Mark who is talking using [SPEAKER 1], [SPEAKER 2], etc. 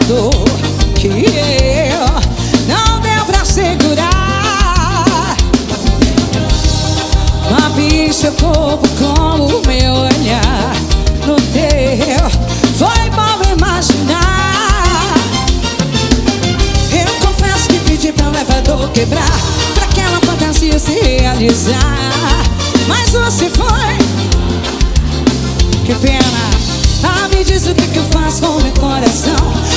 [SPEAKER 1] dor que eu não deu pra segurar. Não vi seu corpo como o meu olhar no teu, foi bom imaginar. Eu confesso que pedi pra o elevador quebrar, pra aquela fantasia se realizar, mas você foi. Que pena. Ah, me diz o que eu faço com meu coração.